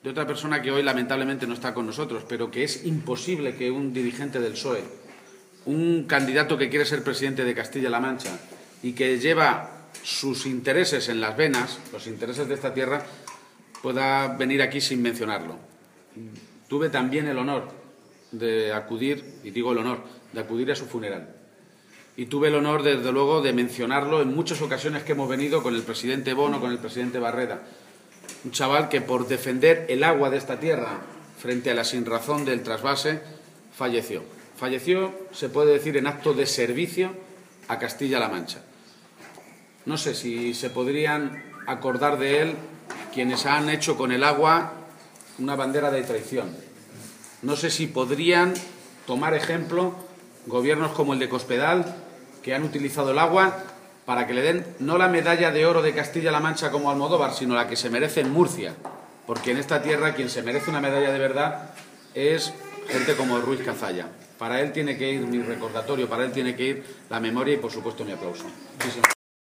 de otra persona que hoy lamentablemente no está con nosotros, pero que es imposible que un dirigente del PSOE, un candidato que quiere ser presidente de Castilla-La Mancha y que lleva sus intereses en las venas, los intereses de esta tierra, pueda venir aquí sin mencionarlo. Tuve también el honor de acudir, y digo el honor, de acudir a su funeral. Y tuve el honor, desde luego, de mencionarlo en muchas ocasiones que hemos venido con el presidente Bono, con el presidente Barreda. Un chaval que por defender el agua de esta tierra frente a la sinrazón del trasvase falleció. Falleció, se puede decir, en acto de servicio a Castilla-La Mancha. No sé si se podrían acordar de él quienes han hecho con el agua una bandera de traición. No sé si podrían tomar ejemplo gobiernos como el de Cospedal, que han utilizado el agua para que le den no la medalla de oro de Castilla-La Mancha como Almodóvar, sino la que se merece en Murcia, porque en esta tierra quien se merece una medalla de verdad es gente como Ruiz Cazalla. Para él tiene que ir mi recordatorio, para él tiene que ir la memoria y, por supuesto, mi aplauso. Muchísimas gracias.